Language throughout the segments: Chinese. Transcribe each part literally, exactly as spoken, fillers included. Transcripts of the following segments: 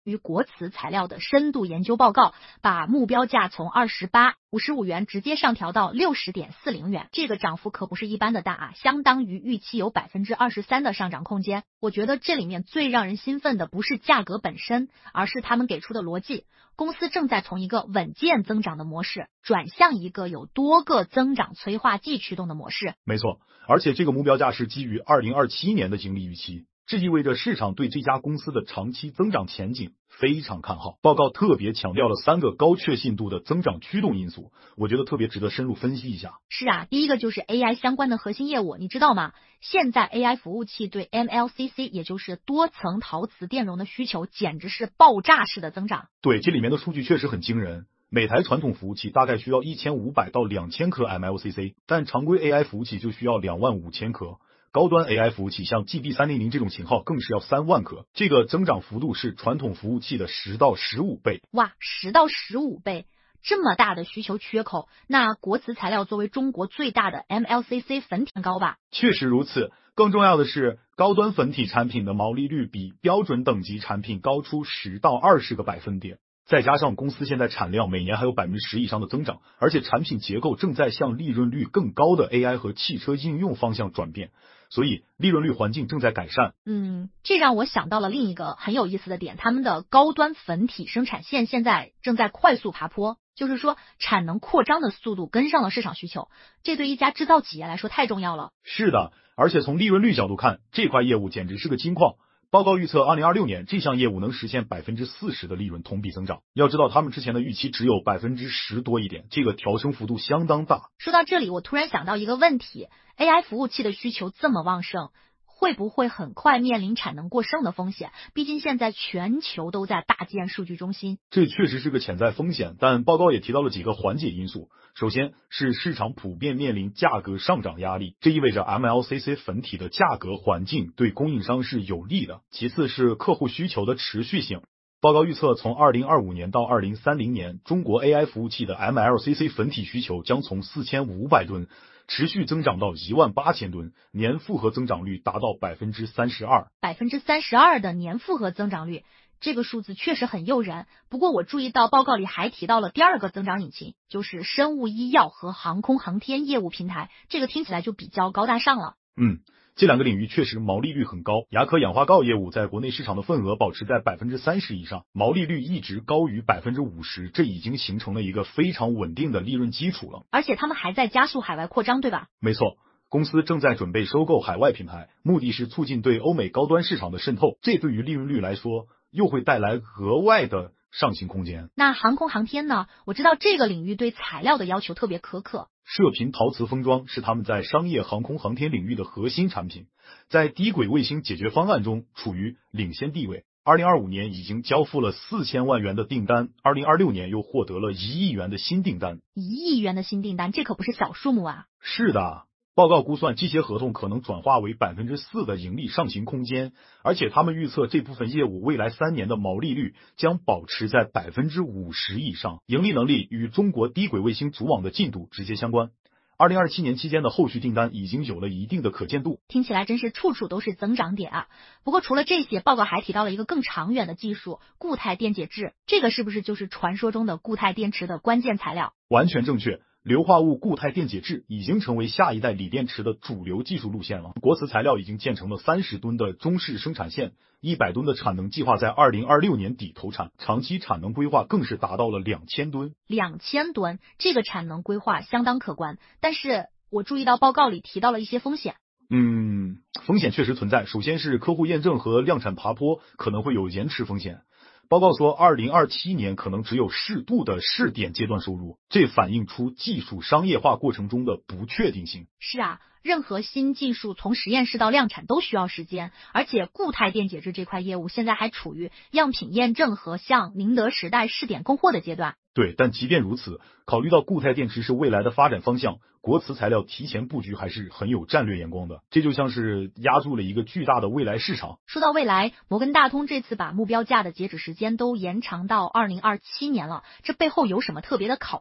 于国瓷材料的深度研究报告，把目标价从二十八、五十五元直接上调到六十点四零元，这个涨幅可不是一般的大啊，相当于预期有百分之二十三的上涨空间。我觉得这里面最让人兴奋的不是价格本身，而是他们给出的逻辑。公司正在从一个稳健增长的模式转向一个有多个增长催化剂驱动的模式。 没错，而且这个目标价是基于二零二七年的盈利预期。这意味着市场对这家公司的长期增长前景非常看好。报告特别强调了三个高确信度的增长驱动因素，我觉得特别值得深入分析一下。 是啊，第一个就是 A I 相关的核心业务，你知道吗？现在 A I 服务器对 M L C C， 也就是多层陶瓷电容的需求简直是爆炸式的增长。 对，这里面的数据确实很惊人。每台传统服务器大概需要一千五百到两千颗 M L C C， 但常规 A I 服务器就需要两万五千颗。高端 A I 服务器像 G B 三零零 这种型号更是要三万颗，这个增长幅度是传统服务器的十到十五倍。 哇，十到十五倍，这么大的需求缺口，那国瓷材料作为中国最大的 M L C C 粉体高吧？ 确实如此，更重要的是，高端粉体产品的毛利率比标准等级产品高出十到二十个百分点。再加上公司现在产量每年还有百分之十以上的增长，而且产品结构正在向利润率更高的 A I 和汽车应用方向转变，所以利润率环境正在改善。 嗯，这让我想到了另一个很有意思的点，他们的高端粉体生产线现在正在快速爬坡，就是说产能扩张的速度跟上了市场需求，这对一家制造企业来说太重要了。 是的，而且从利润率角度看，这块业务简直是个金矿。报告预测二零二六年这项业务能实现 百分之四十 的利润同比增长。要知道他们之前的预期只有 百分之十 多一点，这个调升幅度相当大。 说到这里，我突然想到一个问题， A I 服务器的需求这么旺盛，会不会很快面临产能过剩的风险？毕竟现在全球都在大建数据中心。 这确实是个潜在风险，但报告也提到了几个缓解因素。首先是市场普遍面临价格上涨压力，这意味着 M L C C 粉体的价格环境对供应商是有利的。其次是客户需求的持续性。报告预测，从二零二五年到二零三零年，中国 A I 服务器的 M L C C 粉体需求将从四千五百吨持续增长到一万八千吨，年复合增长率达到 百分之三十二。 百分之三十二 的年复合增长率，这个数字确实很诱人。不过我注意到报告里还提到了第二个增长引擎，就是生物医药和航空航天业务平台，这个听起来就比较高大上了。 嗯，这两个领域确实毛利率很高，牙科氧化锆业务在国内市场的份额保持在 百分之三十 以上，毛利率一直高于 百分之五十， 这已经形成了一个非常稳定的利润基础了。 而且他们还在加速海外扩张，对吧？ 没错，公司正在准备收购海外品牌，目的是促进对欧美高端市场的渗透，这对于利润率来说又会带来额外的上行空间。 那航空航天呢？我知道这个领域对材料的要求特别苛刻。 射频陶瓷封装是他们在商业航空航天领域的核心产品，在低轨卫星解决方案中处于领先地位。二零二五年已经交付了四千万元的订单，二零二六年又获得了一亿元的新订单。 一亿元的新订单，这可不是小数目啊。 是的，报告估算这些合同可能转化为 百分之四 的盈利上行空间，而且他们预测这部分业务未来三年的毛利率将保持在 百分之五十 以上，盈利能力与中国低轨卫星组网的进度直接相关。二零二七年期间的后续订单已经有了一定的可见度， 听起来真是处处都是增长点啊。不过除了这些，报告还提到了一个更长远的技术，固态电解质，这个是不是就是传说中的固态电池的关键材料？ 完全正确，硫化物固态电解质已经成为下一代锂电池的主流技术路线了。国瓷材料已经建成了三十吨的中式生产线，一百吨的产能计划在二零二六年底投产，长期产能规划更是达到了两千吨。 两千吨，这个产能规划相当可观，但是我注意到报告里提到了一些风险。 嗯，风险确实存在，首先是客户验证和量产爬坡可能会有延迟风险。报告说二零二七年可能只有适度的试点阶段收入，这反映出技术商业化过程中的不确定性。 是啊，任何新技术从实验室到量产都需要时间，而且固态电解质这块业务现在还处于样品验证和向宁德时代试点供货的阶段。 对，但即便如此，考虑到固态电池是未来的发展方向，国瓷材料提前布局还是很有战略眼光的，这就像是压住了一个巨大的未来市场。 说到未来，摩根大通这次把目标价的截止时间都延长到二零二七年了，这背后有什么特别的考虑吗？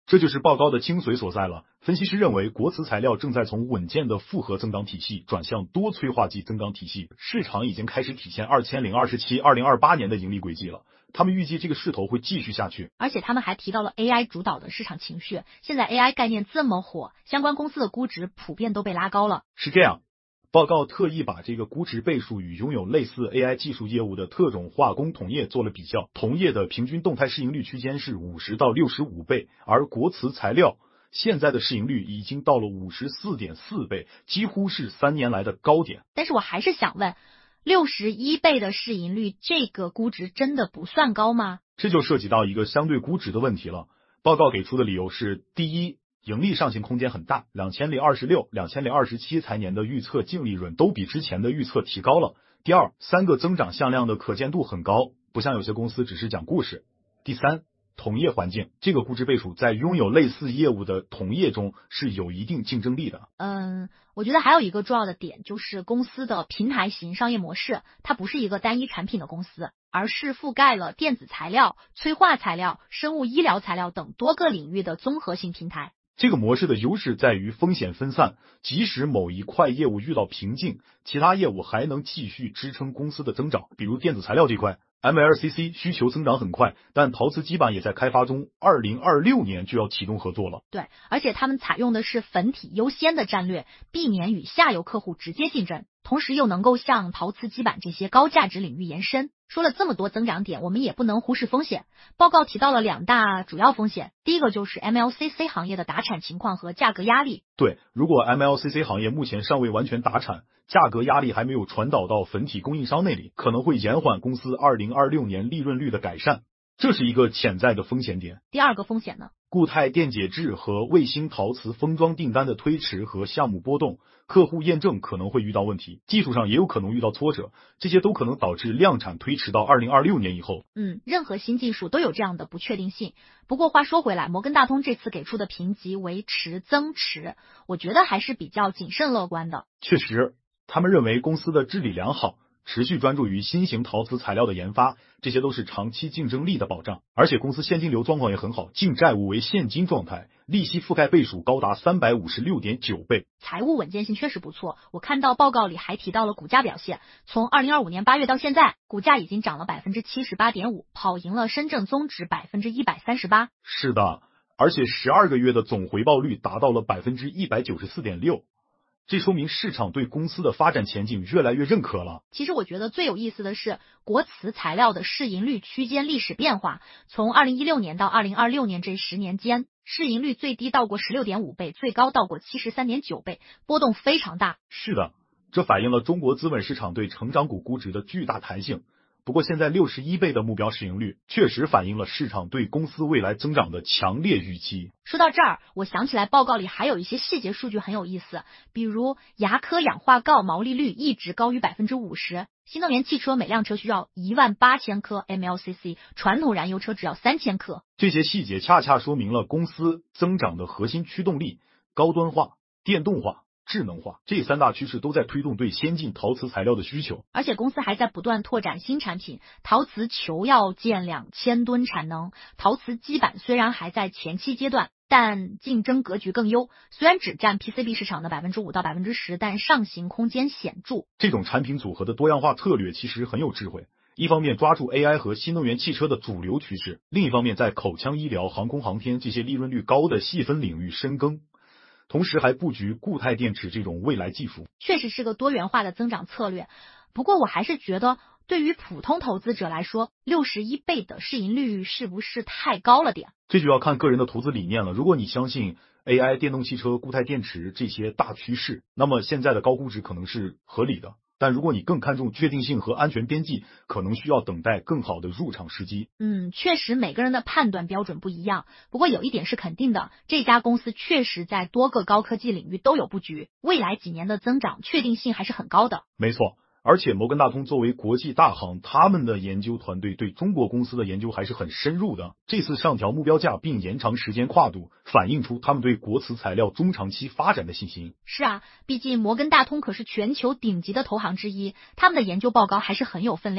这就是报告的精髓所在了。分析师认为，国瓷材料正在从稳健的复合增长体系转向多催化剂增长体系，市场已经开始体现二零二七、二零二八年的盈利轨迹了。他们预计这个势头会继续下去， 而且他们还提到了 A I 主导的市场情绪。现在 A I 概念这么火，相关公司的估值普遍都被拉高了。 是这样。报告特意把这个估值倍数与拥有类似 A I 技术业务的特种化工同业做了比较，同业的平均动态市盈率区间是五十到六十五倍，而国瓷材料现在的市盈率已经到了 五十四点四倍，几乎是三年来的高点。 但是我还是想问，六十一倍的市盈率，这个估值真的不算高吗？ 这就涉及到一个相对估值的问题了。报告给出的理由是，第一，盈利上行空间很大，两千二十六、两千二十七财年的预测净利润都比之前的预测提高了。第二，三个增长向量的可见度很高，不像有些公司只是讲故事。第三，同业环境，这个估值倍数在拥有类似业务的同业中是有一定竞争力的。 嗯，我觉得还有一个重要的点就是公司的平台型商业模式，它不是一个单一产品的公司，而是覆盖了电子材料、催化材料、生物医疗材料等多个领域的综合性平台。 这个模式的优势在于风险分散，即使某一块业务遇到瓶颈，其他业务还能继续支撑公司的增长。比如电子材料这块 M L C C 需求增长很快，但陶瓷基板也在开发中，二零二六年就要启动合作了。 对，而且他们采用的是粉体优先的战略，避免与下游客户直接竞争，同时又能够向陶瓷基板这些高价值领域延伸。说了这么多增长点，我们也不能忽视风险。报告提到了两大主要风险，第一个就是 M L C C 行业的达产情况和价格压力。 对，如果 M L C C 行业目前尚未完全达产，价格压力还没有传导到粉体供应商那里，可能会延缓公司二零二六年利润率的改善，这是一个潜在的风险点。 第二个风险呢？ 固态电解质和卫星陶瓷封装订单的推迟和项目波动，客户验证可能会遇到问题，技术上也有可能遇到挫折，这些都可能导致量产推迟到二零二六年以后。 嗯，任何新技术都有这样的不确定性。不过话说回来，摩根大通这次给出的评级为持增持，我觉得还是比较谨慎乐观的。 确实，他们认为公司的治理良好，持续专注于新型陶瓷材料的研发，这些都是长期竞争力的保障。而且公司现金流状况也很好，净债务为现金状态，利息覆盖倍数高达 三百五十六点九倍， 财务稳健性确实不错。我看到报告里还提到了股价表现，从二零二五年八月到现在，股价已经涨了 百分之七十八点五， 跑赢了深圳综指 百分之一百三十八。 是的，而且十二个月的总回报率达到了 百分之一百九十四点六，这说明市场对公司的发展前景越来越认可了。 其实我觉得最有意思的是国瓷材料的市盈率区间历史变化，从二零一六年到二零二六年这十年间，市盈率最低到过 十六点五倍，最高到过 七十三点九倍，波动非常大。 是的，这反映了中国资本市场对成长股估值的巨大弹性。不过现在六十一倍的目标市盈率确实反映了市场对公司未来增长的强烈预期。 说到这儿，我想起来报告里还有一些细节数据很有意思，比如牙科氧化锆毛利率一直高于 百分之五十， 新能源汽车每辆车需要一万八千克 M L C C， 传统燃油车只要三千克。 这些细节恰恰说明了公司增长的核心驱动力，高端化、电动化、智能化，这三大趋势都在推动对先进陶瓷材料的需求。 而且公司还在不断拓展新产品，陶瓷球要建两千吨产能，陶瓷基板虽然还在前期阶段，但竞争格局更优，虽然只占 P C B 市场的 百分之五到百分之十， 但上行空间显著。 这种产品组合的多样化策略其实很有智慧，一方面抓住 A I 和新能源汽车的主流趋势，另一方面在口腔医疗、航空航天这些利润率高的细分领域深耕，同时还布局固态电池这种未来技术， 确实是个多元化的增长策略。不过我还是觉得对于普通投资者来说，六十一倍的市盈率是不是太高了点？ 这就要看个人的投资理念了。如果你相信 A I、电动汽车、固态电池这些大趋势，那么现在的高估值可能是合理的。但如果你更看重确定性和安全边际，可能需要等待更好的入场时机。 嗯，确实每个人的判断标准不一样，不过有一点是肯定的，这家公司确实在多个高科技领域都有布局，未来几年的增长确定性还是很高的。 没错，而且摩根大通作为国际大行，他们的研究团队对中国公司的研究还是很深入的。这次上调目标价并延长时间跨度，反映出他们对国瓷材料中长期发展的信心。 是啊，毕竟摩根大通可是全球顶级的投行之一，他们的研究报告还是很有分量的。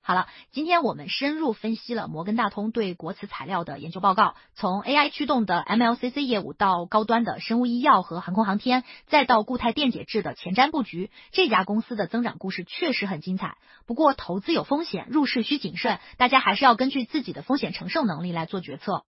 好了，今天我们深入分析了摩根大通对国瓷材料的研究报告，从 A I 驱动的 M L C C 业务到高端的生物医药和航空航天，再到固态电解质的前瞻布局，这家公司的增长故事确实很精彩。不过投资有风险，入市需谨慎，大家还是要根据自己的风险承受能力来做决策。